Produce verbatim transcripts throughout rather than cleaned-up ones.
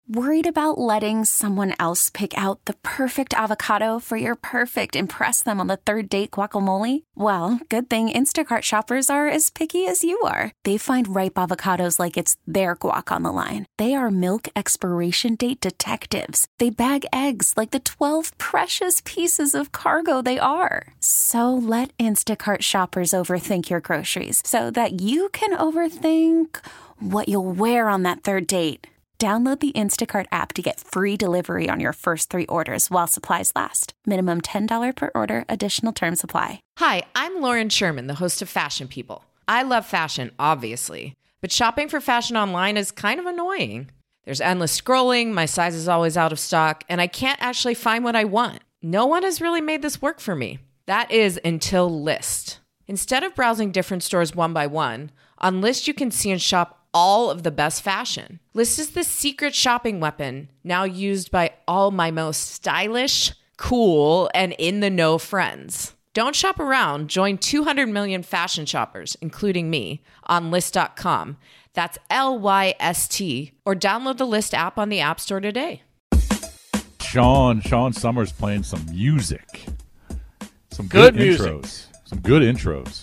Worried about letting someone else pick out the perfect avocado for your perfect impress them on the third date guacamole? Well, good thing Instacart shoppers are as picky as you are. They find ripe avocados like it's their guac on the line. They are milk expiration date detectives. They bag eggs like the twelve precious pieces of cargo they are. So let Instacart shoppers overthink your groceries so that you can overthink what you'll wear on that third date. Download the Instacart app to get free delivery on your first three orders while supplies last. Minimum ten dollars per order. Additional terms apply. Hi, I'm Lauren Sherman, the host of Fashion People. I love fashion, obviously, but shopping for fashion online is kind of annoying. There's endless scrolling, my size is always out of stock, and I can't actually find what I want. No one has really made this work for me. That is until Lyst. Instead of browsing different stores one by one, on Lyst you can see and shop all of the best fashion. Lyst is the secret shopping weapon now used by all my most stylish, cool, and in-the-know friends. Don't shop around. Join two hundred million fashion shoppers, including me, on Lyst dot com. That's L Y S T. Or download the Lyst app on the App Store today. Sean, Sean Summers playing some music. Some good, good music. intros. Some good intros.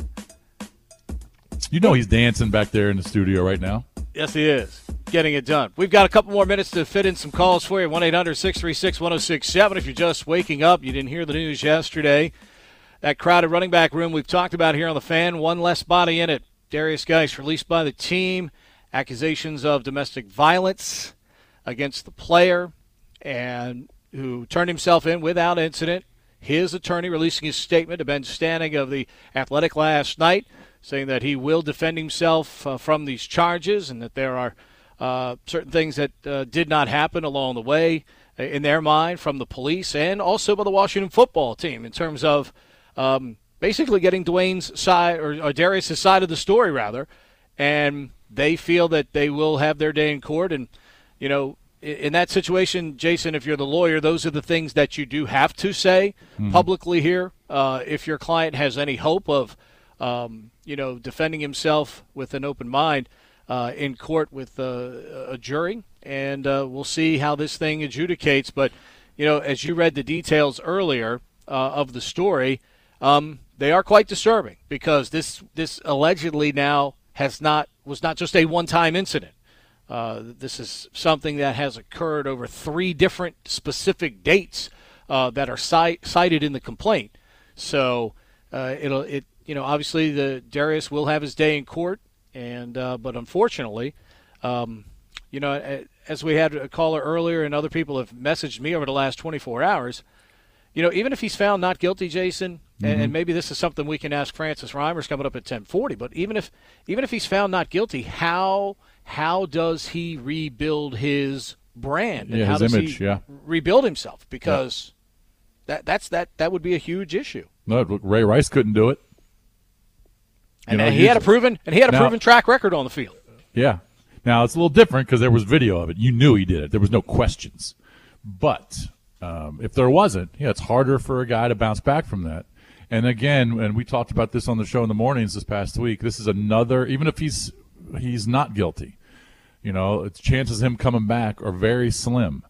You know he's dancing back there in the studio right now. Yes, he is. Getting it done. We've got a couple more minutes to fit in some calls for you. one eight hundred six three six one oh six seven. If you're just waking up, you didn't hear the news yesterday. That crowded running back room we've talked about here on the Fan, one less body in it. Darius Geis released by the team. Accusations of domestic violence against the player, and who turned himself in without incident. His attorney releasing his statement to Ben Stannig of the Athletic last night, saying that he will defend himself uh, from these charges and that there are uh, certain things that uh, did not happen along the way uh, in their mind from the police and also by the Washington football team in terms of um, basically getting Dwayne's side or, or Darius' side of the story, rather. And they feel that they will have their day in court. And, you know, in, in that situation, Jason, if you're the lawyer, those are the things that you do have to say mm-hmm. publicly here. Uh, if your client has any hope of Um, you know, defending himself with an open mind uh, in court with uh, a jury. And uh, we'll see how this thing adjudicates. But, you know, as you read the details earlier uh, of the story, um, they are quite disturbing because this this allegedly now has not was not just a one-time incident. Uh, this is something that has occurred over three different specific dates uh, that are ci- cited in the complaint. So uh, it'll it. You know, obviously, the Darius will have his day in court, and uh, but unfortunately, um, you know, as we had a caller earlier and other people have messaged me over the last twenty-four hours, you know, even if he's found not guilty, Jason, mm-hmm. and, and maybe this is something we can ask Francis Reimers coming up at ten forty, but even if even if he's found not guilty, how how does he rebuild his brand? And yeah, how his does image, he yeah. rebuild himself? Because yeah. that that's that that would be a huge issue. No, Ray Rice couldn't do it. You and know, he had a proven and he had a now, proven track record on the field. Yeah. Now it's a little different because there was video of it. You knew he did it. There was no questions. But um, if there wasn't, yeah, it's harder for a guy to bounce back from that. And again, and we talked about this on the show in the mornings this past week. This is another. Even if he's he's not guilty, you know, its chances of him coming back are very slim.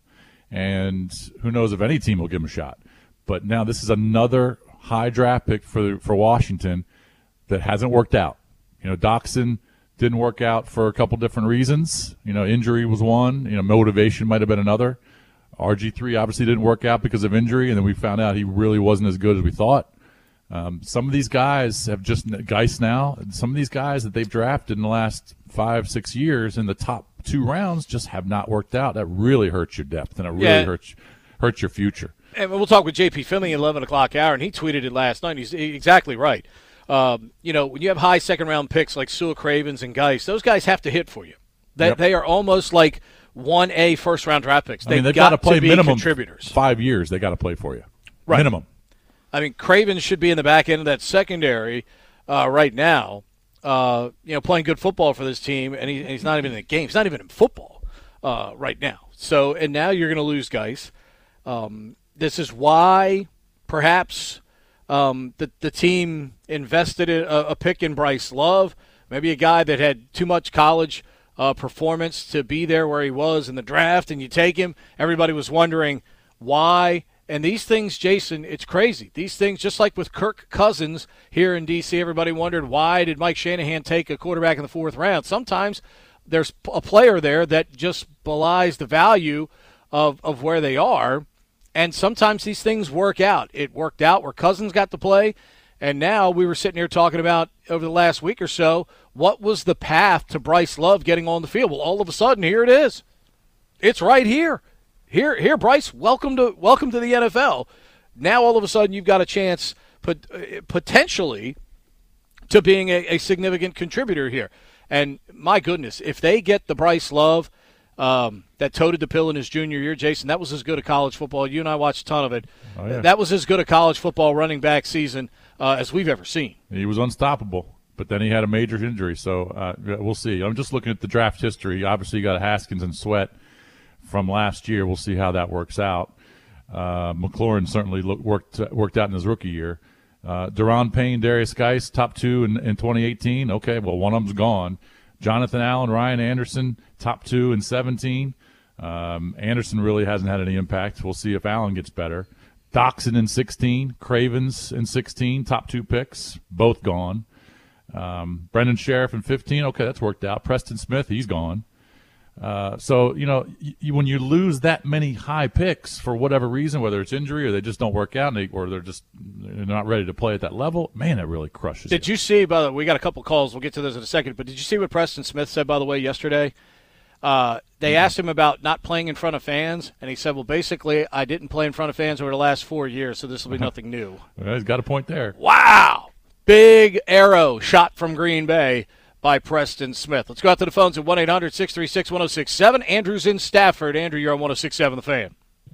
And who knows if any team will give him a shot. But now this is another high draft pick for for Washington that hasn't worked out. You know, Doxson didn't work out for a couple different reasons. You know, injury was one. You know, motivation might have been another. R G three obviously didn't work out because of injury, and then we found out he really wasn't as good as we thought. Um, some of these guys have just – Geis now, some of these guys that they've drafted in the last five, six years in the top two rounds just have not worked out. That really hurts your depth, and it really yeah. hurts, hurts your future. And we'll talk with J P Finley at eleven o'clock hour, and he tweeted it last night. He's exactly right. Um, you know, when you have high second-round picks like Sua Cravens and Geis, those guys have to hit for you. They, yep. they are almost like one A first-round draft picks. They've, I mean, they've got, got to play to be minimum contributors. Five years they got to play for you. Right. Minimum. I mean, Cravens should be in the back end of that secondary uh, right now, uh, you know, playing good football for this team, and, he, and he's not even in the game. He's not even in football uh, right now. So, and now you're going to lose Geis. Um, this is why perhaps – Um, the, the team invested in a, a pick in Bryce Love, maybe a guy that had too much college uh, performance to be there where he was in the draft, and you take him. Everybody was wondering why. And these things, Jason, it's crazy. These things, just like with Kirk Cousins here in D C, everybody wondered why did Mike Shanahan take a quarterback in the fourth round. Sometimes there's a player there that just belies the value of, of where they are, and sometimes these things work out. It worked out where Cousins got to play, and now we were sitting here talking about over the last week or so, what was the path to Bryce Love getting on the field? Well, all of a sudden, here it is. It's right here. Here, here, Bryce, welcome to welcome to the N F L. Now all of a sudden you've got a chance pot, potentially to being a, a significant contributor here. And my goodness, if they get the Bryce Love um, that toted the pill in his junior year, Jason, that was as good a college football. You and I watched a ton of it. Oh, yeah. That was as good a college football running back season uh, as we've ever seen. He was unstoppable, but then he had a major injury, so uh, we'll see. I'm just looking at the draft history. Obviously, you got Haskins and Sweat from last year. We'll see how that works out. Uh, McLaurin certainly look, worked worked out in his rookie year. Uh, Deron Payne, Darius Geis, top two in, in twenty eighteen. Okay, well, one of them's gone. Jonathan Allen, Ryan Anderson, top two in seventeen. Um, Anderson really hasn't had any impact. We'll see if Allen gets better. Doxson in sixteen, Cravens in sixteen, top two picks, both gone. Um, Brendan Sheriff in fifteen. Okay, that's worked out. Preston Smith, he's gone. Uh, so, you know, y- when you lose that many high picks for whatever reason, whether it's injury or they just don't work out and they, or they're just they're not ready to play at that level, man, it really crushes Did you. you see, by the way, we got a couple calls. We'll get to those in a second. But did you see what Preston Smith said, by the way, yesterday? Uh, they mm-hmm. asked him about not playing in front of fans, and he said, well, basically, I didn't play in front of fans over the last four years, so this will be nothing new. Well, he's got a point there. Wow. Big arrow shot from Green Bay by Preston Smith. Let's go out to the phones at one eight hundred six three six one oh six seven. Andrew's in Stafford. Andrew, you're on one oh six seven The Fan.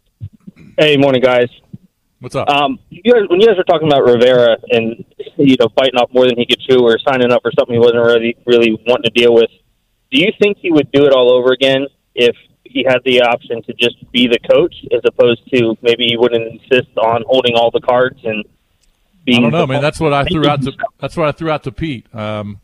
Hey, morning, guys. What's up? Um, you guys, when you guys were talking about Rivera and, you know, biting off more than he could chew or signing up for something he wasn't really, really wanting to deal with, do you think he would do it all over again if he had the option to just be the coach as opposed to maybe he wouldn't insist on holding all the cards and being I don't know, man. That's what I threw out to. That's what I threw out to Pete. Um,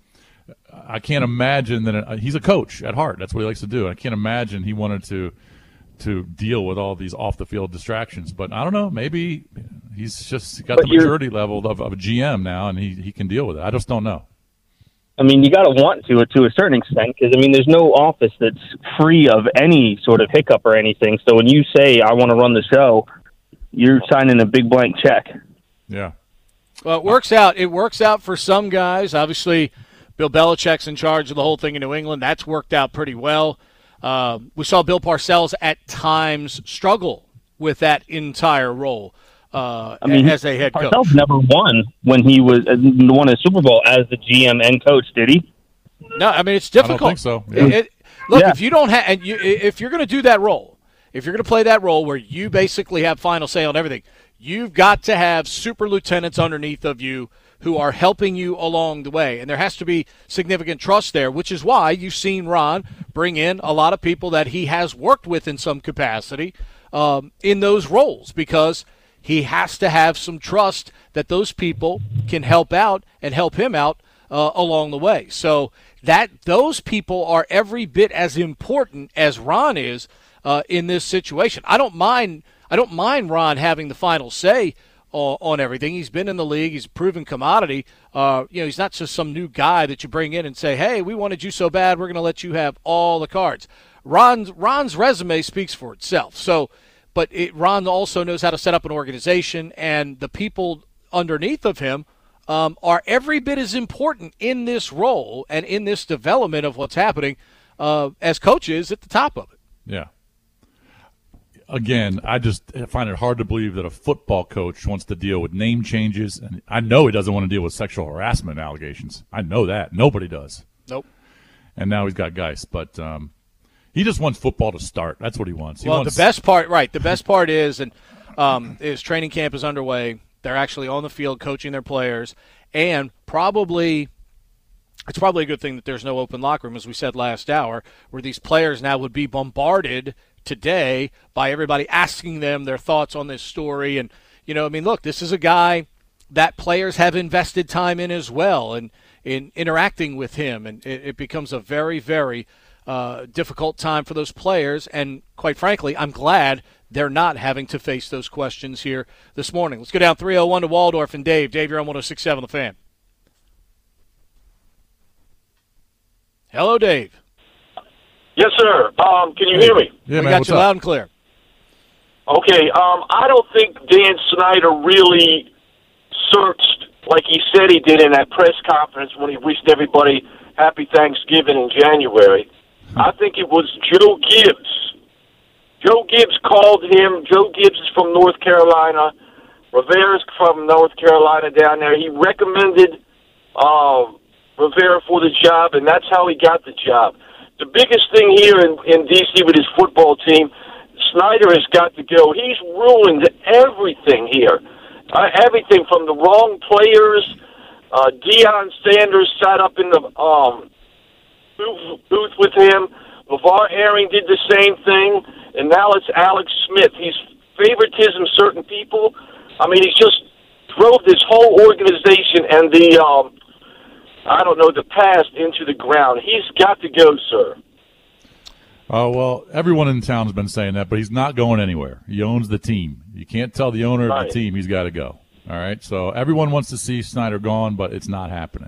I can't imagine that it, he's a coach at heart. That's what he likes to do. I can't imagine he wanted to to deal with all these off the field distractions. But I don't know. Maybe he's just got but the maturity level of, of a G M now, and he, he can deal with it. I just don't know. I mean, you got to want to to a certain extent because, I mean, there's no office that's free of any sort of hiccup or anything. So when you say, I want to run the show, you're signing a big blank check. Yeah. Well, it works out. It works out for some guys. Obviously, Bill Belichick's in charge of the whole thing in New England. That's worked out pretty well. Uh, we saw Bill Parcells at times struggle with that entire role uh, I mean, as a head coach. Parcells never won when he was uh, won a Super Bowl as the G M and coach, did he? No, I mean, it's difficult. I don't think so. Yeah. It, it, look, yeah. if you don't have, and you, if you're going to do that role, if you're going to play that role where you basically have final say on everything, you've got to have super lieutenants underneath of you who are helping you along the way. And there has to be significant trust there, which is why you've seen Ron bring in a lot of people that he has worked with in some capacity um, in those roles, because he has to have some trust that those people can help out and help him out uh, along the way. So that those people are every bit as important as Ron is uh, in this situation. I don't mind I don't mind Ron having the final say on, on everything. He's been in the league. He's a proven commodity. Uh, you know, he's not just some new guy that you bring in and say, hey, we wanted you so bad, we're going to let you have all the cards. Ron's, Ron's resume speaks for itself. So, but it, Ron also knows how to set up an organization, and the people underneath of him um, are every bit as important in this role and in this development of what's happening uh, as coaches at the top of it. Yeah. Again, I just find it hard to believe that a football coach wants to deal with name changes. And I know he doesn't want to deal with sexual harassment allegations. I know that. Nobody does. Nope. And now he's got Geis. But um, he just wants football to start. That's what he wants. He well, wants... the best part, right, the best part is, and um, is training camp is underway. They're actually on the field coaching their players. And probably it's probably a good thing that there's no open locker room, as we said last hour, where these players now would be bombarded today by everybody asking them their thoughts on this story. And, you know, I mean, look, this is a guy that players have invested time in as well and in interacting with him. And it, it becomes a very, very uh, difficult time for those players. And quite frankly, I'm glad they're not having to face those questions here this morning. Let's go down three oh one to Waldorf and Dave. Dave, you're on one oh six point seven The Fan. Hello, Dave. Yes, sir. Um, can you Hey. hear me? Yeah, we man, got what's you up? loud and clear. Okay. Um, I don't think Dan Snyder really searched like he said he did in that press conference when he wished everybody happy Thanksgiving in January. I think it was Joe Gibbs. Joe Gibbs called him. Joe Gibbs is from North Carolina. Rivera's from North Carolina down there. He recommended um, Rivera for the job, and that's how he got the job. The biggest thing here in, in D C with his football team, Snyder has got to go. He's ruined everything here. Uh, everything from the wrong players. Uh, Deion Sanders sat up in the um, booth, booth with him. LeVar Arring did the same thing. And now it's Alex Smith. He's favoritism certain people. I mean, he's just drove this whole organization and the, um, I don't know, the past into the ground. He's got to go, sir. Oh, well, everyone in town has been saying that, but he's not going anywhere. He owns the team. You can't tell the owner Right. of the team he's got to go. All right? So everyone wants to see Snyder gone, but it's not happening.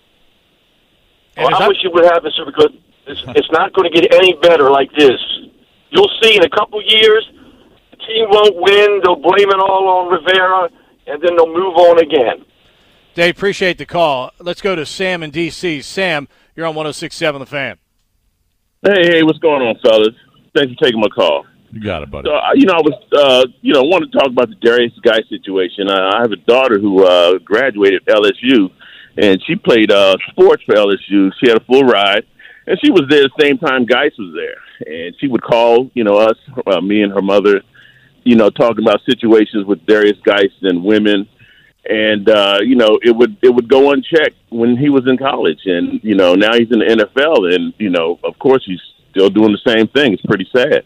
Well, is I that- wish it would happen, sir, because it's, it's not going to get any better like this. You'll see in a couple years, the team won't win. They'll blame it all on Rivera, and then they'll move on again. Dave, appreciate the call. Let's go to Sam in D C. Sam, you're on one oh six point seven The Fan. Hey, hey, what's going on, fellas? Thanks for taking my call. You got it, buddy. So, uh, you know, I was, uh, you know, wanted to talk about the Darius Guy situation. Uh, I have a daughter who uh, graduated L S U, and she played uh, sports for L S U. She had a full ride, and she was there the same time Geis was there. And she would call, you know, us, uh, me and her mother, you know, talking about situations with Darius Geis and women. And, uh, you know, it would it would go unchecked when he was in college. And, you know, now he's in the N F L. And, you know, of course, he's still doing the same thing. It's pretty sad.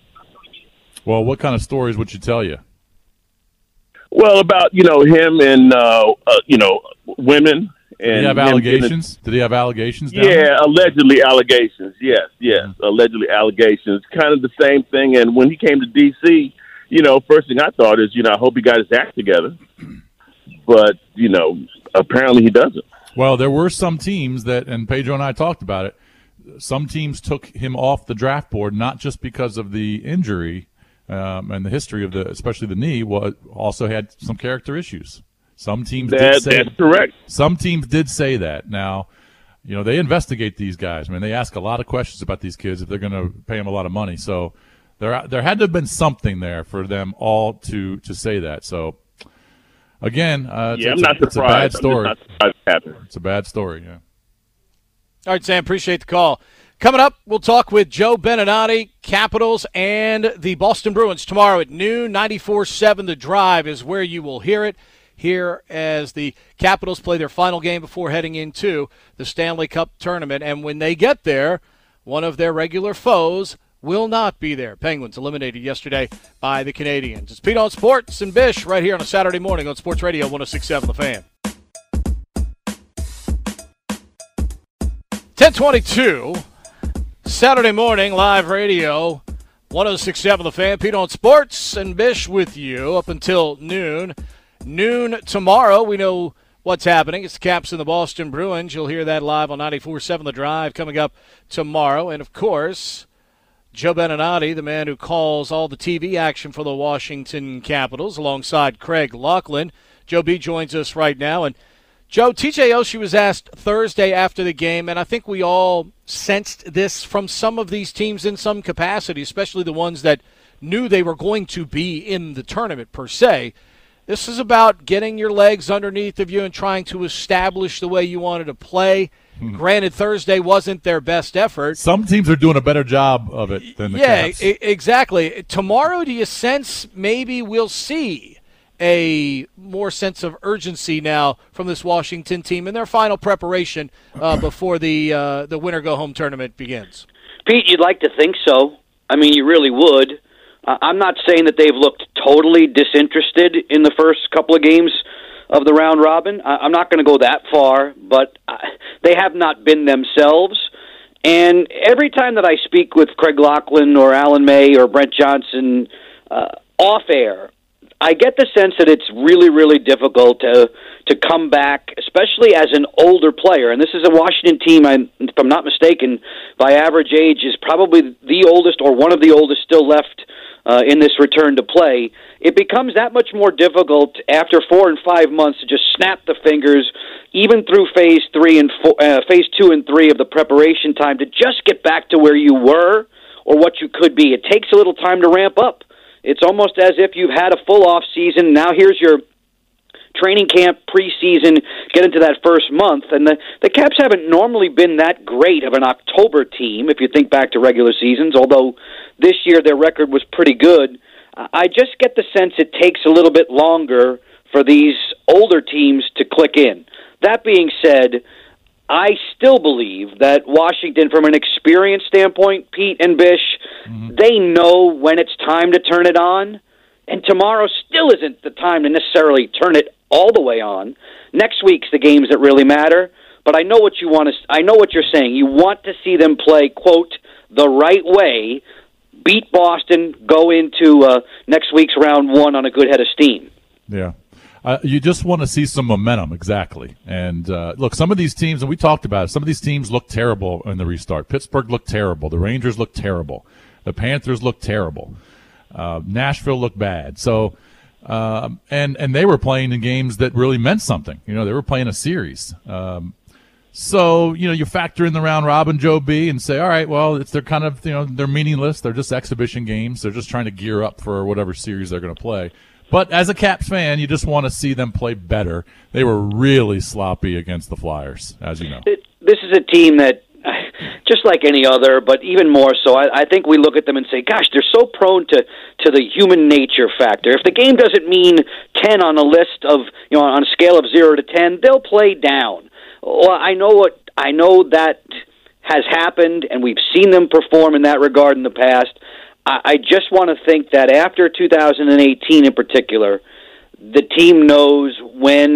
Well, what kind of stories would she tell you? Well, about, you know, him and, uh, uh, you know, women. And Did he have him allegations? Did he have allegations down Yeah, there? allegedly allegations. Yes, yes, Mm-hmm. allegedly allegations. Kind of the same thing. And when he came to D C, you know, first thing I thought is, you know, I hope he got his act together. But, you know, apparently he doesn't. Well, there were some teams that, and Pedro and I talked about it, some teams took him off the draft board, not just because of the injury um, and the history of the, especially the knee, well, also had some character issues. Some teams That, did say that's correct. Some teams did say that. Now, you know, they investigate these guys. I mean, they ask a lot of questions about these kids if they're going to pay them a lot of money. So there, there had to have been something there for them all to to say that. So again, uh, it's, Yeah, I'm it's, not a, it's a surprised. bad I'm story. just not surprised it happened. It's a bad story. Yeah. All right, Sam, appreciate the call. Coming up, we'll talk with Joe Beninati, Capitals, and the Boston Bruins tomorrow at noon. ninety-four point seven The Drive is where you will hear it. Here as the Capitals play their final game before heading into the Stanley Cup tournament. And when they get there, one of their regular foes will not be there. Penguins eliminated yesterday by the Canadiens. It's Pete on Sports and Bish right here on a Saturday morning on Sports Radio one oh six point seven The Fan. ten twenty-two, Saturday morning, live radio, one oh six point seven The Fan. Pete on Sports and Bish with you up until noon. Noon tomorrow, we know what's happening. It's the Caps and the Boston Bruins. You'll hear that live on ninety-four point seven The Drive coming up tomorrow. And, of course, Joe Beninati, the man who calls all the T V action for the Washington Capitals, alongside Craig Laughlin. Joe B. joins us right now. And, Joe, T J Oshie was asked Thursday after the game, and I think we all sensed this from some of these teams in some capacity, especially the ones that knew they were going to be in the tournament per se. This is about getting your legs underneath of you and trying to establish the way you wanted to play. Hmm. Granted, Thursday wasn't their best effort. Some teams are doing a better job of it than the yeah, Caps. I- exactly. Tomorrow, do you sense maybe we'll see a more sense of urgency now from this Washington team in their final preparation uh, before the uh, the winter go-home tournament begins? Pete, you'd like to think so. I mean, you really would. Uh, I'm not saying that they've looked totally disinterested in the first couple of games of the round robin. I- I'm not going to go that far, but uh, they have not been themselves. And every time that I speak with Craig Laughlin or Alan May or Brent Johnson uh, off air, I get the sense that it's really, really difficult to to come back, especially as an older player. And this is a Washington team, I, if I'm not mistaken, by average age is probably the oldest or one of the oldest still left uh, in this return to play. It becomes that much more difficult after four and five months to just snap the fingers, even through phase three and four, uh, phase two and three of the preparation time, to just get back to where you were or what you could be. It takes a little time to ramp up. It's almost as if you've had a full off season. Now here's your training camp, preseason, get into that first month. And the, the Caps haven't normally been that great of an October team, if you think back to regular seasons, although this year their record was pretty good. I just get the sense it takes a little bit longer for these older teams to click in. That being said, I still believe that Washington, from an experience standpoint, Pete and Bish, mm-hmm. they know when it's time to turn it on, and tomorrow still isn't the time to necessarily turn it all the way on. Next week's the games that really matter, but I know what you want to. I know what you're saying. You want to see them play, quote, the right way, beat Boston, go into uh, next week's round one on a good head of steam. Yeah. Uh, you just want to see some momentum, exactly. And uh, look, some of these teams, and we talked about it, some of these teams look terrible in the restart. Pittsburgh looked terrible. The Rangers looked terrible. The Panthers looked terrible. Uh, Nashville looked bad. So, um, and and they were playing in games that really meant something. You know, they were playing a series. Um, so, you know, you factor in the round robin, Joe B, and say, all right, well, it's they're kind of, you know, they're meaningless. They're just exhibition games. They're just trying to gear up for whatever series they're going to play. But as a Caps fan, you just want to see them play better. They were really sloppy against the Flyers, as you know. This is a team that, just like any other, but even more so, I, I think we look at them and say, gosh, they're so prone to, to the human nature factor. If the game doesn't mean ten on a list of, you know, on a scale of zero to ten, they'll play down. Well, I know what I know that has happened, and we've seen them perform in that regard in the past. I just want to think that after two thousand eighteen in particular, the team knows when,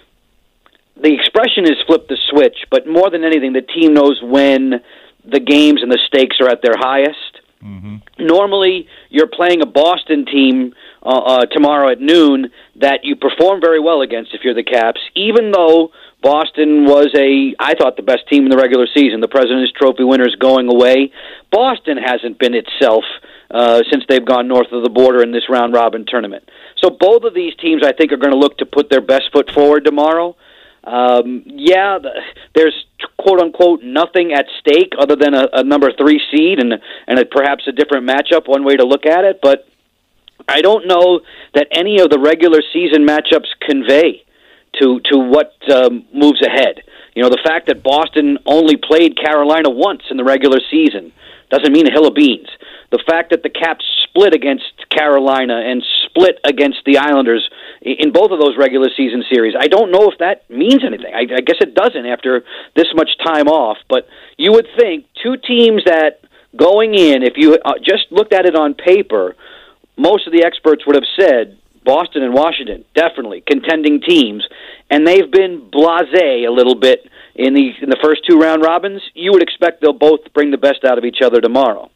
the expression is flip the switch, but more than anything, the team knows when the games and the stakes are at their highest. Mm-hmm. Normally, you're playing a Boston team uh, uh, tomorrow at noon that you perform very well against if you're the Caps, even though Boston was a, I thought, the best team in the regular season. The President's Trophy winners going away. Boston hasn't been itself uh, since they've gone north of the border in this round-robin tournament. So both of these teams, I think, are going to look to put their best foot forward tomorrow. Um, yeah, the, there's quote-unquote nothing at stake other than a, a number three seed and, and a, perhaps a different matchup, one way to look at it. But I don't know that any of the regular season matchups convey to to what um, moves ahead. You know, the fact that Boston only played Carolina once in the regular season doesn't mean a hill of beans. The fact that the Caps split against Carolina and split against the Islanders in both of those regular season series, I don't know if that means anything. I, I guess it doesn't after this much time off, but you would think two teams that going in, if you uh, just looked at it on paper, most of the experts would have said Boston and Washington, definitely contending teams, and they've been blasé a little bit in the in the first two round robins. You would expect they'll both bring the best out of each other tomorrow.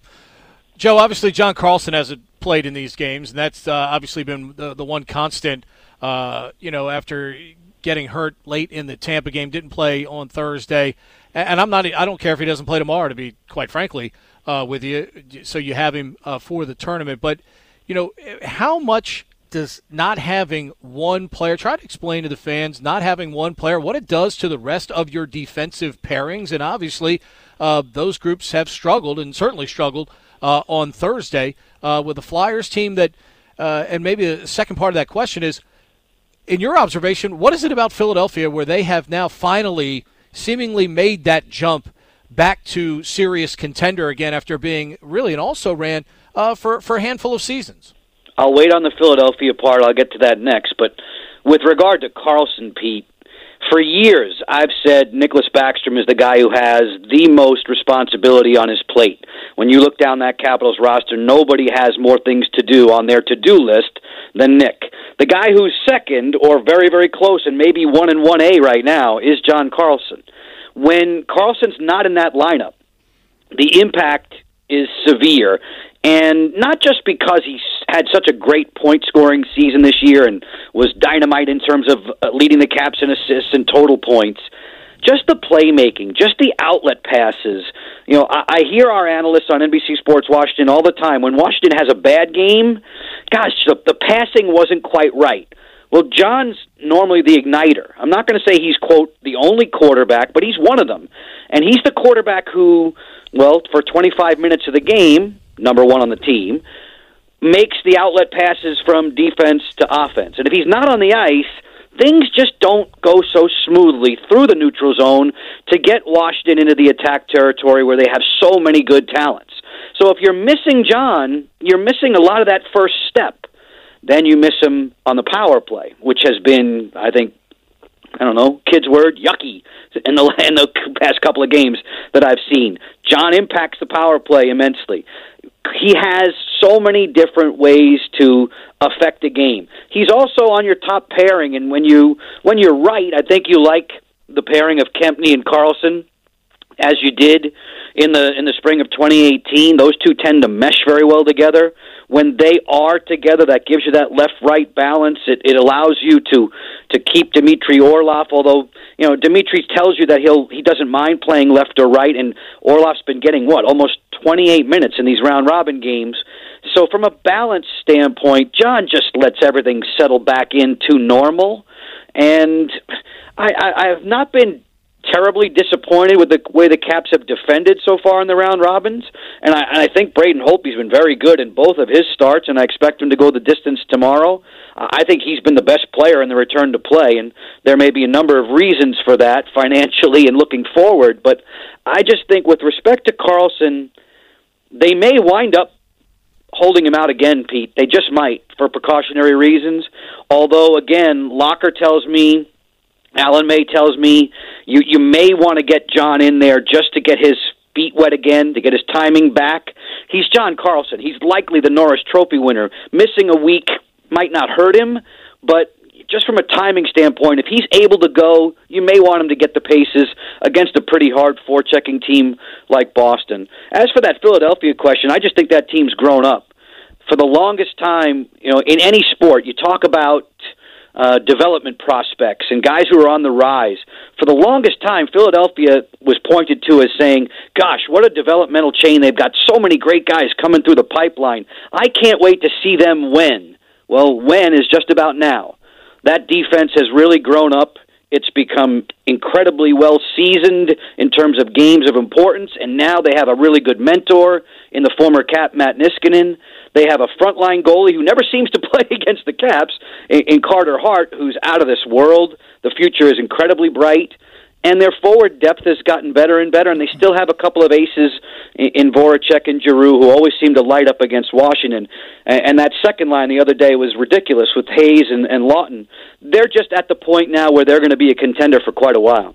Joe, obviously John Carlson hasn't played in these games, and that's uh, obviously been the, the one constant, uh, you know, after getting hurt late in the Tampa game, didn't play on Thursday. And I'm not, I don't care if he doesn't play tomorrow, to be quite frankly, uh, with you, so you have him uh, for the tournament. But, you know, how much does not having one player, try to explain to the fans, not having one player, what it does to the rest of your defensive pairings? And obviously uh, those groups have struggled, and certainly struggled uh, on Thursday uh, with the Flyers team that, uh, and maybe the second part of that question is, in your observation, what is it about Philadelphia where they have now finally seemingly made that jump back to serious contender again after being really an also-ran uh, for, for a handful of seasons? I'll wait on the Philadelphia part. I'll get to that next. But with regard to Carlson, Pete, for years I've said Nicholas Backstrom is the guy who has the most responsibility on his plate. When you look down that Capitals roster, nobody has more things to do on their to-do list than Nick. The guy who's second or very, very close and maybe one and one A right now is John Carlson. when Carlson's not in that lineup, the impact is severe. And not just because he's had such a great point-scoring season this year and was dynamite in terms of leading the Caps in assists and total points, just the playmaking, just the outlet passes. You know, I, I hear our analysts on N B C Sports Washington all the time. When Washington has a bad game, gosh, the, the passing wasn't quite right. Well, John's normally the igniter. I'm not going to say he's, quote, the only quarterback, but he's one of them. And he's the quarterback who, well, for twenty-five minutes of the game, number one on the team, makes the outlet passes from defense to offense. And if he's not on the ice, things just don't go so smoothly through the neutral zone to get Washington into the attack territory where they have so many good talents. So if you're missing John, you're missing a lot of that first step. Then you miss him on the power play, which has been, I think, I don't know, kid's word, yucky in the, in the past couple of games that I've seen. John impacts the power play immensely. He has so many different ways to affect a game. He's also on your top pairing, and when you when you're right, I think you like the pairing of Kempny and Carlson, as you did in the in the spring of twenty eighteen. Those two tend to mesh very well together. When they are together, that gives you that left-right balance. It, it allows you to to keep Dmitry Orlov, although, you know, Dmitry tells you that he'll he doesn't mind playing left or right, and Orlov's been getting, what, almost twenty-eight minutes in these round-robin games. So from a balance standpoint, John just lets everything settle back into normal, and I, I, I have not been terribly disappointed with the way the Caps have defended so far in the round robins, and I, and I think Braden Holtby's been very good in both of his starts, and I expect him to go the distance tomorrow. Uh, I think he's been the best player in the return to play, and there may be a number of reasons for that financially and looking forward, but I just think with respect to Carlson, they may wind up holding him out again, Pete. They just might, for precautionary reasons, although, again, Locker tells me, Alan May tells me you, you may want to get John in there just to get his feet wet again, to get his timing back. He's John Carlson. He's likely the Norris Trophy winner. Missing a week might not hurt him, but just from a timing standpoint, if he's able to go, you may want him to get the paces against a pretty hard forechecking team like Boston. As for that Philadelphia question, I just think that team's grown up. For the longest time, you know, in any sport, you talk about Uh, development prospects and guys who are on the rise. For the longest time, Philadelphia was pointed to as saying, gosh, what a developmental chain. They've got so many great guys coming through the pipeline. I can't wait to see them win. Well, when is just about now. That defense has really grown up. It's become incredibly well-seasoned in terms of games of importance, and now they have a really good mentor in the former Cap, Matt Niskanen. They have a frontline goalie who never seems to play against the Caps, in, in Carter Hart, who's out of this world. The future is incredibly bright. And their forward depth has gotten better and better, and they still have a couple of aces in, in Voracek and Giroux who always seem to light up against Washington. And, and that second line the other day was ridiculous with Hayes and, and Lawton. They're just at the point now where they're going to be a contender for quite a while.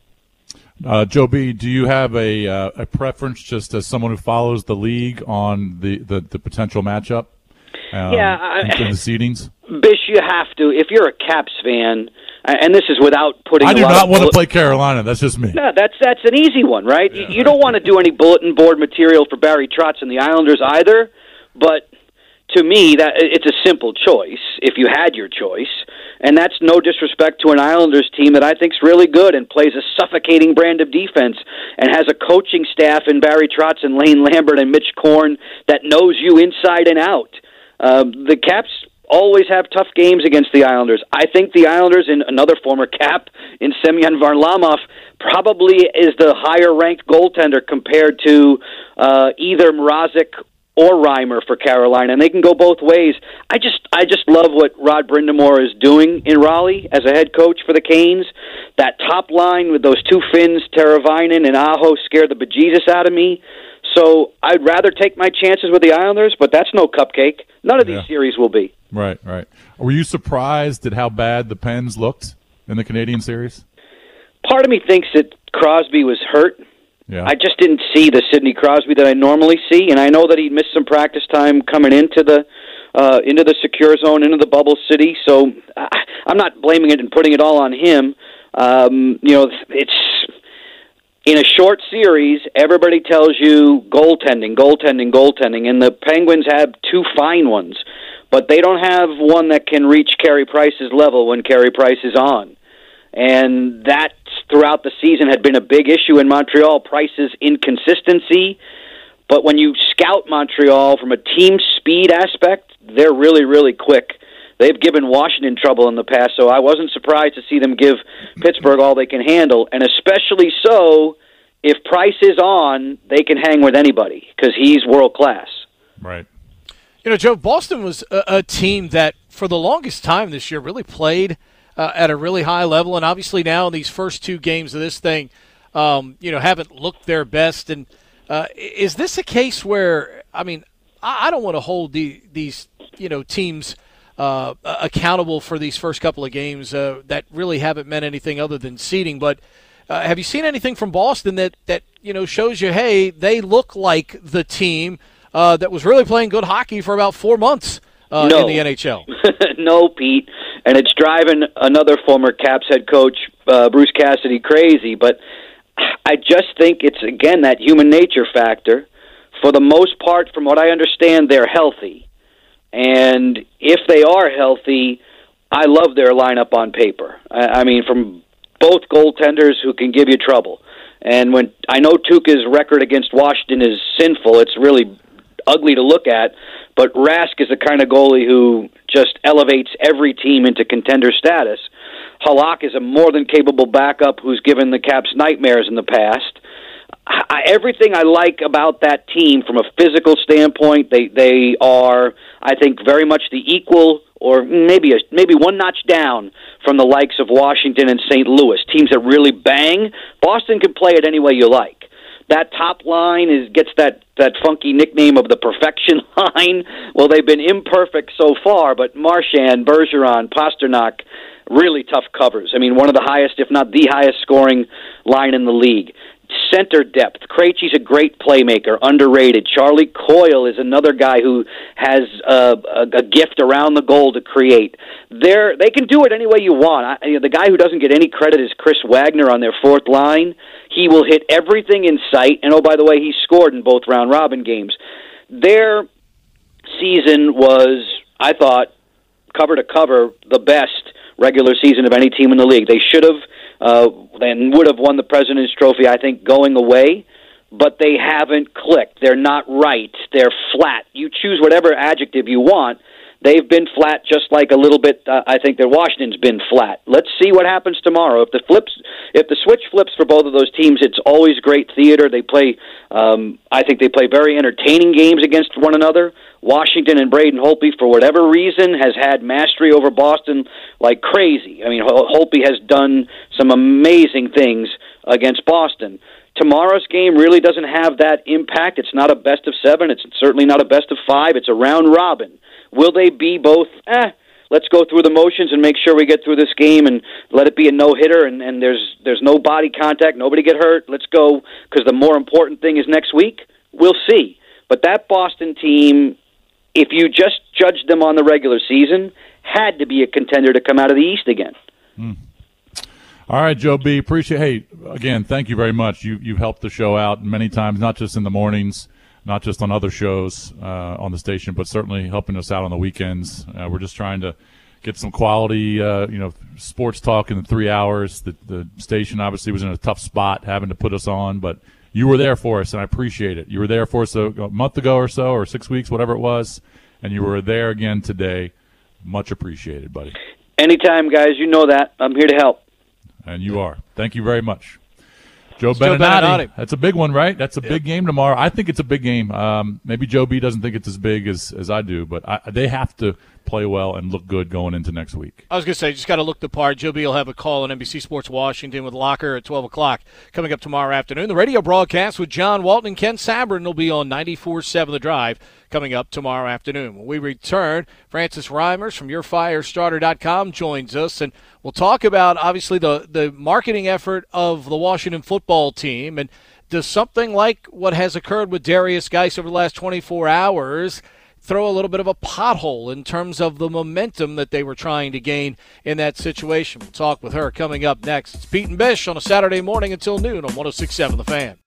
Uh, Joe B., do you have a uh, a preference, just as someone who follows the league, on the, the, the potential matchup? Um, yeah, I, in, in the seedings? Bish, you have to. If you're a Caps fan, and this is without putting I a do lot not of want bullet- to play Carolina. That's just me. No, that's that's an easy one, right? Yeah, you, you don't want to do any bulletin board material for Barry Trotz and the Islanders either, but to me, that it's a simple choice if you had your choice, and that's no disrespect to an Islanders team that I think's really good and plays a suffocating brand of defense and has a coaching staff in Barry Trotz and Lane Lambert and Mitch Korn that knows you inside and out. Uh, the Caps always have tough games against the Islanders. I think the Islanders, in another former Cap, in Semyon Varlamov, probably is the higher-ranked goaltender compared to uh, either Mrazek or Reimer for Carolina, and they can go both ways. I just I just love what Rod Brindamore is doing in Raleigh as a head coach for the Canes. That top line with those two Finns, Teravainen and Aho, scared the bejesus out of me. So I'd rather take my chances with the Islanders, but that's no cupcake. None of these Yeah. series will be. Right, right. Were you surprised at how bad the Pens looked in the Canadian series? Part of me thinks that Crosby was hurt. Yeah. I just didn't see the Sidney Crosby that I normally see, and I know that he missed some practice time coming into the uh, into the secure zone, into the bubble city. So I, I'm not blaming it and putting it all on him. Um, you know, it's in a short series, everybody tells you goaltending, goaltending, goaltending, and the Penguins have two fine ones, but they don't have one that can reach Carey Price's level when Carey Price is on. And that, throughout the season, had been a big issue in Montreal, Price's inconsistency. But when you scout Montreal from a team speed aspect, they're really, really quick. They've given Washington trouble in the past, so I wasn't surprised to see them give Pittsburgh all they can handle, and especially so if Price is on, they can hang with anybody because he's world-class. Right. You know, Joe, Boston was a, a team that for the longest time this year really played uh, at a really high level, and obviously now in these first two games of this thing, um, you know, haven't looked their best. And uh, is this a case where, I mean, I, I don't want to hold the, these, you know, teams – Uh, accountable for these first couple of games uh, that really haven't meant anything other than seeding. But uh, have you seen anything from Boston that, that you know shows you, hey, they look like the team uh, that was really playing good hockey for about four months uh, no. in the N H L? No, Pete, and it's driving another former Caps head coach, uh, Bruce Cassidy, crazy. But I just think it's, again, that human nature factor. For the most part, from what I understand, they're healthy. And if they are healthy, I love their lineup on paper. I, I mean, from both goaltenders who can give you trouble. And when I know Tuukka's record against Washington is sinful, it's really ugly to look at, but Rask is the kind of goalie who just elevates every team into contender status. Halak is a more than capable backup who's given the Caps nightmares in the past. I, everything I like about that team from a physical standpoint, they they are, I think, very much the equal or maybe a, maybe one notch down from the likes of Washington and Saint Louis, teams that really bang. Boston can play it any way you like. That top line is gets that, that funky nickname of the perfection line. Well, they've been imperfect so far, but Marchand, Bergeron, Pasternak, really tough covers. I mean, one of the highest, if not the highest scoring line in the league. Center depth. Krejci's a great playmaker, underrated. Charlie Coyle is another guy who has a, a, a gift around the goal to create. They're, they can do it any way you want. I, you know, the guy who doesn't get any credit is Chris Wagner on their fourth line. He will hit everything in sight, and oh, by the way, he scored in both round-robin games. Their season was, I thought, cover to cover, the best regular season of any team in the league. They should have uh, and would have won the President's Trophy, I think, going away, but they haven't clicked. They're not right. They're flat. You choose whatever adjective you want. They've been flat just like a little bit, uh, I think that Washington's been flat. Let's see what happens tomorrow. If the flips, if the switch flips for both of those teams, it's always great theater. They play, um, I think they play very entertaining games against one another. Washington and Braden Holtby, for whatever reason, has had mastery over Boston like crazy. I mean, Holtby has done some amazing things against Boston. Tomorrow's game really doesn't have that impact. It's not a best of seven. It's certainly not a best of five. It's a round robin. Will they be both, eh, let's go through the motions and make sure we get through this game and let it be a no-hitter and, and there's there's no body contact, nobody get hurt, let's go, because the more important thing is next week? We'll see. But that Boston team, if you just judged them on the regular season, had to be a contender to come out of the East again. Mm. All right, Joe B. Appreciate. Hey, again, thank you very much. You you've helped the show out many times, not just in the mornings, not just on other shows uh, on the station, but certainly helping us out on the weekends. Uh, we're just trying to get some quality, uh, you know, sports talk in the three hours. The the station obviously was in a tough spot, having to put us on, but you were there for us, and I appreciate it. You were there for us a, a month ago or so, or six weeks, whatever it was, and you were there again today. Much appreciated, buddy. Anytime, guys. You know that. I'm here to help. And you are. Thank you very much. Joe Beninati. Beninati. That's a big one, right? That's a yep. big game tomorrow. I think it's a big game. Um, maybe Joe B doesn't think it's as big as, as I do, but I, they have to play well and look good going into next week. I was going to say, just got to look the part. Joe B will have a call on N B C Sports Washington with Locker at twelve o'clock coming up tomorrow afternoon. The radio broadcast with John Walton and Ken Sabrin will be on ninety-four seven The Drive coming up tomorrow afternoon. When we return, Francis Reimers from your fire starter dot com joins us, and we'll talk about, obviously, the, the marketing effort of the Washington football team. And does something like what has occurred with Darius Geis over the last twenty-four hours throw a little bit of a pothole in terms of the momentum that they were trying to gain in that situation. We'll talk with her coming up next. It's Pete and Bish on a Saturday morning until noon on one oh six point seven The Fan.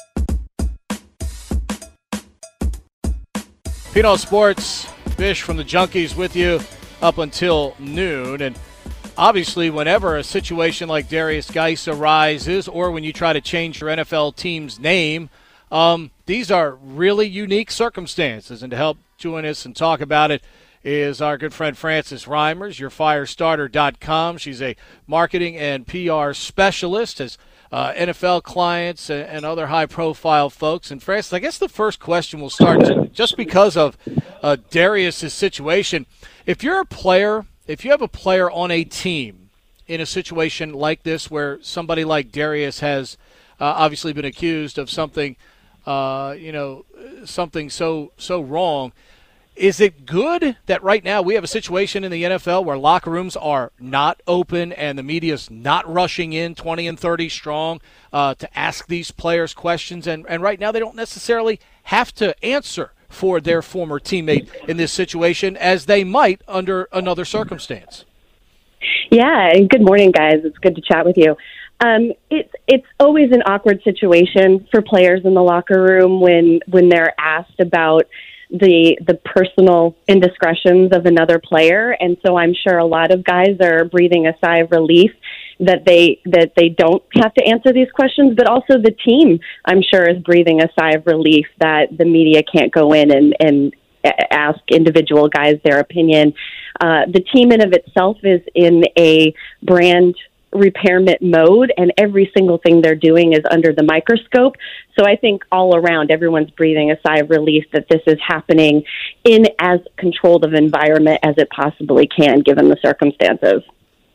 Pete on Sports, Bish from the Junkies with you up until noon. And obviously, whenever a situation like Derrius Guice arises, or when you try to change your N F L team's name, um, these are really unique circumstances. And to help join us and talk about it is our good friend Frances Reimers, your fire starter dot com. She's a marketing and P R specialist, has uh, N F L clients and, and other high-profile folks. And Frances, I guess the first question will start just because of uh, Derrius' situation. If you're a player, if you have a player on a team in a situation like this where somebody like Derrius has uh, obviously been accused of something, uh, you know, something so so wrong, is it good that right now we have a situation in the N F L where locker rooms are not open and the media's not rushing in twenty and thirty strong uh, to ask these players questions, and, and right now they don't necessarily have to answer for their former teammate in this situation as they might under another circumstance? Yeah, and good morning, guys. It's good to chat with you. Um, it's it's always an awkward situation for players in the locker room when when they're asked about the the personal indiscretions of another player, and so I'm sure a lot of guys are breathing a sigh of relief that they that they don't have to answer these questions, but also the team, I'm sure, is breathing a sigh of relief that the media can't go in and, and ask individual guys their opinion. Uh, the team in of itself is in a brand repairment mode, and every single thing they're doing is under the microscope. So I think all around, everyone's breathing a sigh of relief that this is happening in as controlled of environment as it possibly can, given the circumstances.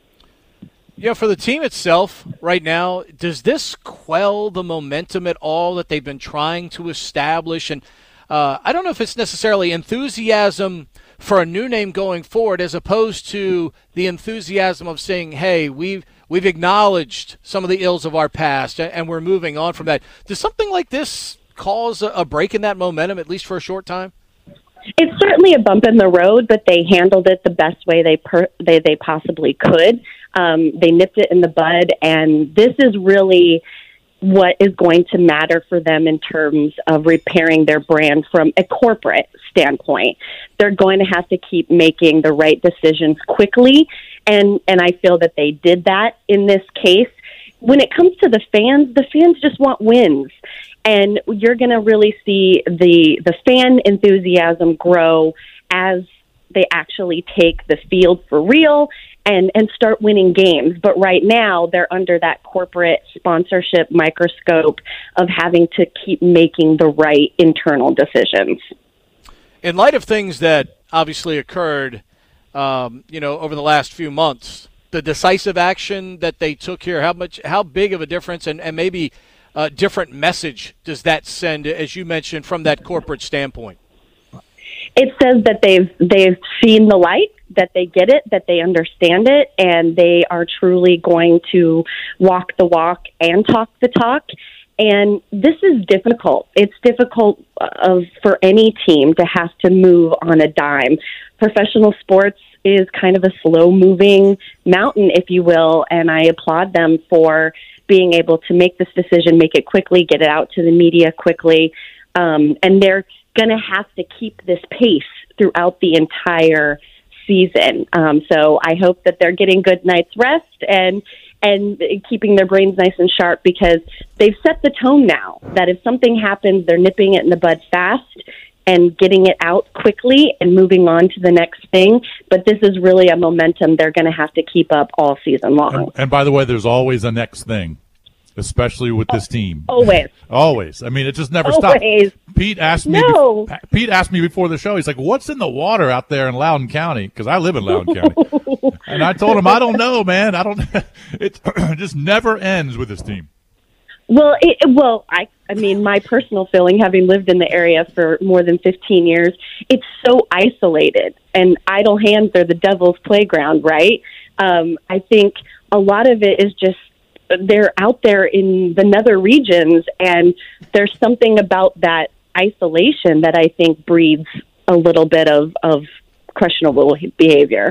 Yeah, for the team itself right now, does this quell the momentum at all that they've been trying to establish? And uh, I don't know if it's necessarily enthusiasm for a new name going forward as opposed to the enthusiasm of saying, hey, we've we've acknowledged some of the ills of our past and we're moving on from that. Does something like this cause a break in that momentum, at least for a short time? It's certainly a bump in the road, but they handled it the best way they per- they, they possibly could. Um, they nipped it in the bud, and this is really what is going to matter for them in terms of repairing their brand from a corporate standpoint. They're going to have to keep making the right decisions quickly, and, and I feel that they did that in this case. When it comes to the fans, the fans just want wins. And you're going to really see the the fan enthusiasm grow as they actually take the field for real and, and start winning games. But right now, they're under that corporate sponsorship microscope of having to keep making the right internal decisions. In light of things that obviously occurred, um, you know, over the last few months, the decisive action that they took here, how much, how big of a difference, and, and maybe a different message does that send, as you mentioned, from that corporate standpoint? It says that they've they've seen the light, that they get it, that they understand it, and they are truly going to walk the walk and talk the talk. And this is difficult. It's difficult of for any team to have to move on a dime. Professional sports is kind of a slow-moving mountain, if you will, and I applaud them for being able to make this decision, make it quickly, get it out to the media quickly, um, and they're going to have to keep this pace throughout the entire season. Um, so I hope that they're getting good night's rest and and keeping their brains nice and sharp, because they've set the tone now that if something happens, they're nipping it in the bud fast and getting it out quickly and moving on to the next thing. But this is really a momentum they're going to have to keep up all season long. And, and by the way, there's always a next thing, especially with this team. Always. Always. I mean, it just never Always. stops. Pete asked me. No. Be- Pete asked me before the show. He's like, "What's in the water out there in Loudoun County?" Because I live in Loudoun County, and I told him, "I don't know, man. I don't." It just never ends with this team. Well, it, well, I, I mean, my personal feeling, having lived in the area for more than fifteen years, it's so isolated, and idle hands are the devil's playground, right? Um, I think a lot of it is just they're out there in the nether regions, and there's something about that isolation that I think breeds a little bit of, of questionable behavior.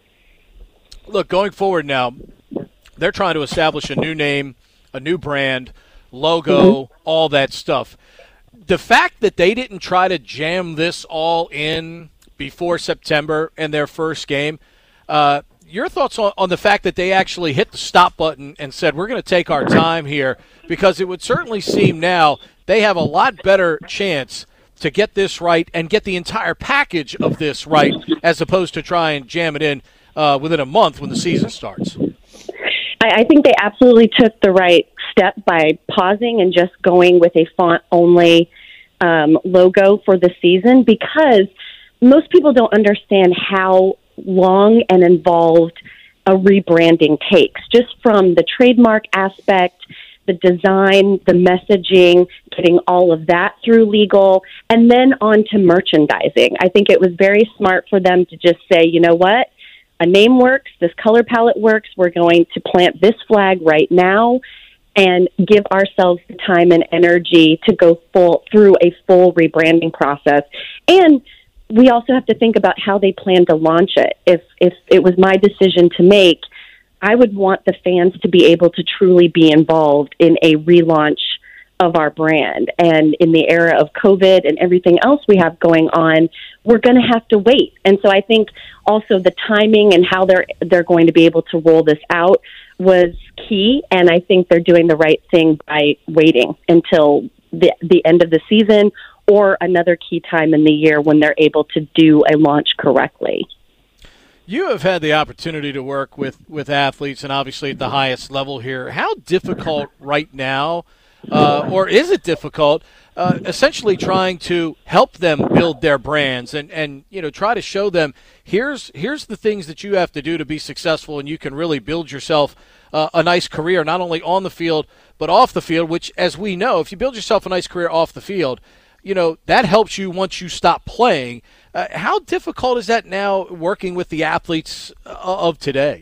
Look, going forward now, they're trying to establish a new name, a new brand, logo, mm-hmm. all that stuff. The fact that they didn't try to jam this all in before September in their first game, uh, your thoughts on, on the fact that they actually hit the stop button and said, we're going to take our time here, because it would certainly seem now they have a lot better chance to get this right and get the entire package of this right, as opposed to try and jam it in uh, within a month when the season starts. I, I think they absolutely took the right step by pausing and just going with a font-only um, logo for the season, because most people don't understand how long and involved a rebranding takes, just from the trademark aspect, the design, the messaging, getting all of that through legal, and then on to merchandising. I think it was very smart for them to just say, you know what, a name works, this color palette works, we're going to plant this flag right now and give ourselves the time and energy to go full through a full rebranding process. And we also have to think about how they plan to launch it. If if it was my decision to make, I would want the fans to be able to truly be involved in a relaunch of our brand. And in the era of COVID and everything else we have going on, we're going to have to wait. And so I think also the timing and how they're they're going to be able to roll this out was key. And I think they're doing the right thing by waiting until the the end of the season or another key time in the year when they're able to do a launch correctly. You have had the opportunity to work with, with athletes, and obviously at the highest level here. How difficult right now, uh, or is it difficult, uh, essentially trying to help them build their brands and, and you know try to show them here's here's the things that you have to do to be successful, and you can really build yourself uh, a nice career, not only on the field but off the field, which, as we know, if you build yourself a nice career off the field, you know, that helps you once you stop playing. Uh, how difficult is that now working with the athletes uh, of today?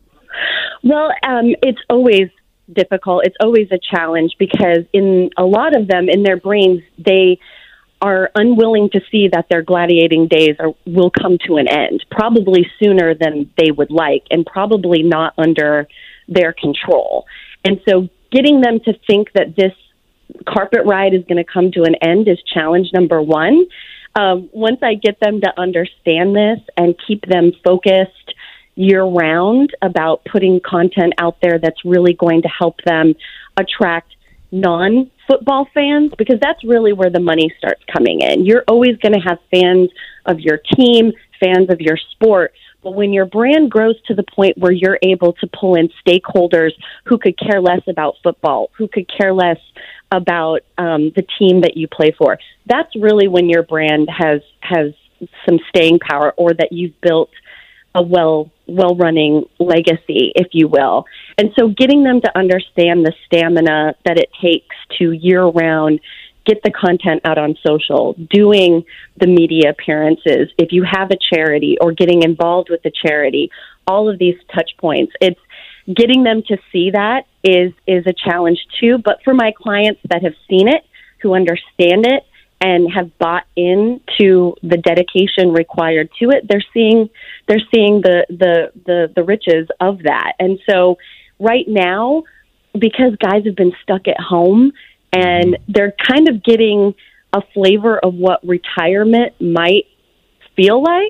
Well, um, it's always difficult. It's always a challenge, because in a lot of them, in their brains, they are unwilling to see that their gladiating days are, will come to an end, probably sooner than they would like, and probably not under their control. And so getting them to think that this carpet ride is going to come to an end is challenge number one. Um, once I get them to understand this and keep them focused year-round about putting content out there that's really going to help them attract non-football fans, because that's really where the money starts coming in. You're always going to have fans of your team, fans of your sport, but when your brand grows to the point where you're able to pull in stakeholders who could care less about football, who could care less about um, the team that you play for, that's really when your brand has has some staying power, or that you've built a well well running legacy, if you will. And so getting them to understand the stamina that it takes to year round get the content out on social, doing the media appearances, if you have a charity, or getting involved with the charity, all of these touch points, it's getting them to see that is is a challenge too. But for my clients that have seen it, who understand it, and have bought into the dedication required to it, they're seeing they're seeing the the the, the riches of that. And so right now, because guys have been stuck at home and they're kind of getting a flavor of what retirement might feel like,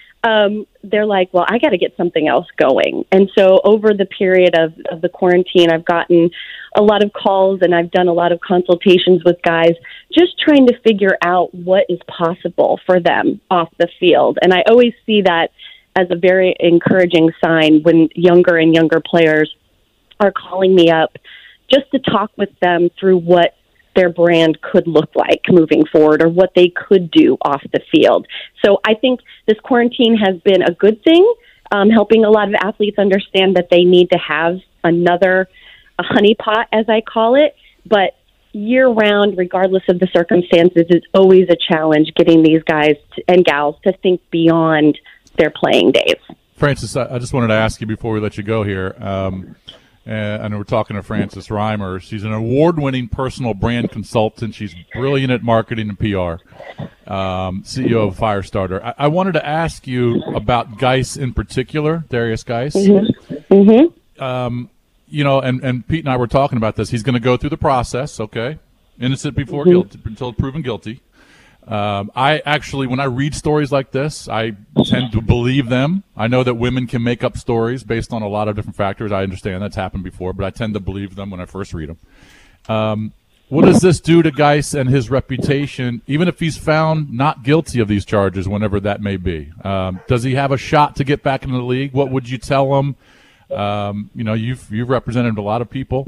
Um, they're like, well, I got to get something else going. And so over the period of, of the quarantine, I've gotten a lot of calls and I've done a lot of consultations with guys just trying to figure out what is possible for them off the field. And I always see that as a very encouraging sign when younger and younger players are calling me up just to talk with them through what their brand could look like moving forward, or what they could do off the field. So I think this quarantine has been a good thing, um, helping a lot of athletes understand that they need to have another a honeypot, as I call it. But year-round, regardless of the circumstances, is always a challenge getting these guys to, and gals to think beyond their playing days. Frances, I just wanted to ask you before we let you go here. Um, Uh, and we're talking to Frances Reimer. She's an award-winning personal brand consultant. She's brilliant at marketing and P R. Um, C E O of Firestarter. I, I wanted to ask you about Geis in particular, Darius Geis. Mm-hmm. Mm-hmm. Um, you know, and, and Pete and I were talking about this. He's going to go through the process, okay? Innocent before mm-hmm. guilty, until proven guilty. Um, I actually, when I read stories like this, I tend to believe them. I know that women can make up stories based on a lot of different factors. I understand that's happened before, but I tend to believe them when I first read them. Um, what does this do to Geis and his reputation, even if he's found not guilty of these charges, whenever that may be? Um, does he have a shot to get back into the league? What would you tell him? Um, you know, you've you've represented a lot of people.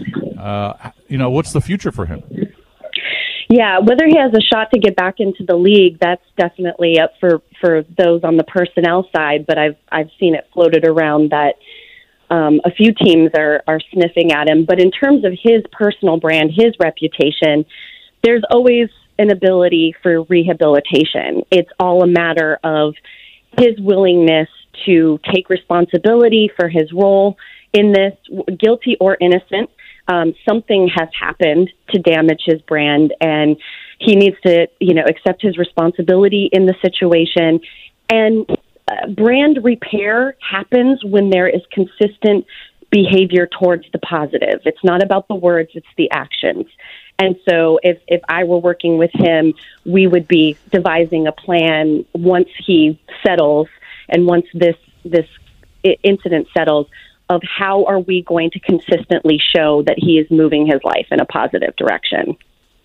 Uh, you know, what's the future for him? Yeah, whether he has a shot to get back into the league, that's definitely up for, for those on the personnel side. But I've I've seen it floated around that um, a few teams are are sniffing at him. But in terms of his personal brand, his reputation, there's always an ability for rehabilitation. It's all a matter of his willingness to take responsibility for his role in this, guilty or innocent. Um, something has happened to damage his brand, and he needs to, you know, accept his responsibility in the situation. And uh, brand repair happens when there is consistent behavior towards the positive. It's not about the words, it's the actions. And so if, if I were working with him, we would be devising a plan once he settles and once this this incident settles, of how are we going to consistently show that he is moving his life in a positive direction.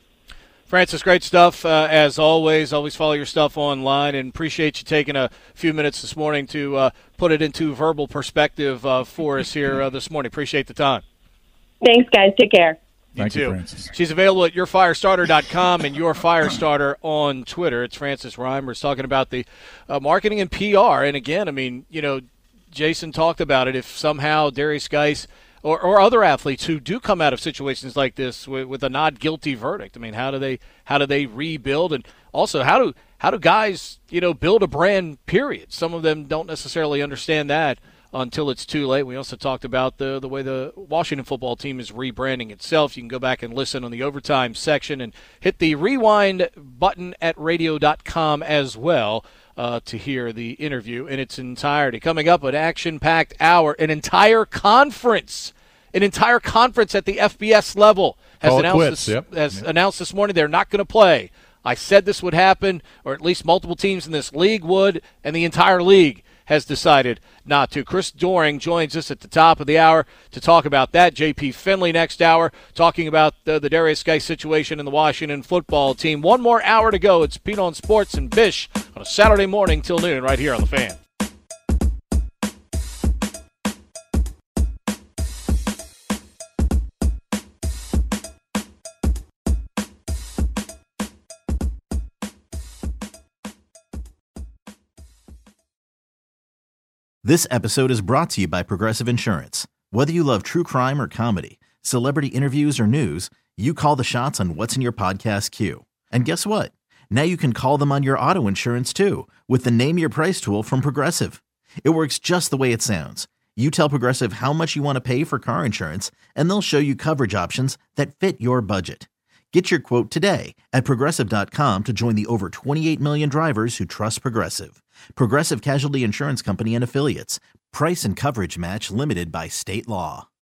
Frances, great stuff, uh, as always. Always follow your stuff online, and appreciate you taking a few minutes this morning to uh, put it into verbal perspective uh, for us here uh, this morning. Appreciate the time. Thanks, guys. Take care. You Thank too. you, Frances. She's available at your firestarter dot com and YourFirestarter on Twitter. It's Frances Reimer talking about the uh, marketing and P R. And again, I mean, you know, Jason talked about it. If somehow Darius Geis or, or other athletes who do come out of situations like this with, with a not guilty verdict, I mean, how do they how do they rebuild? And also, how do how do guys, you know, build a brand? Period. Some of them don't necessarily understand that until it's too late. We also talked about the the way the Washington football team is rebranding itself. You can go back and listen on the overtime section and hit the rewind button at radio dot com as well uh, to hear the interview in its entirety. Coming up, an action-packed hour, an entire conference, an entire conference at the F B S level has, announced quits. this, Yep. has yep. announced this morning they're not going to play. I said this would happen, or at least multiple teams in this league would, and the entire league has decided not to. Chris Doering joins us at the top of the hour to talk about that. J P Finley next hour talking about the, the Darius Geis situation in the Washington football team. One more hour to go. It's Pete on Sports and Bish on a Saturday morning till noon right here on The Fan. This episode is brought to you by Progressive Insurance. Whether you love true crime or comedy, celebrity interviews or news, you call the shots on what's in your podcast queue. And guess what? Now you can call them on your auto insurance too with the Name Your Price tool from Progressive. It works just the way it sounds. You tell Progressive how much you want to pay for car insurance, and they'll show you coverage options that fit your budget. Get your quote today at Progressive dot com to join the over twenty-eight million drivers who trust Progressive. Progressive Casualty Insurance Company and Affiliates. Price and coverage match limited by state law.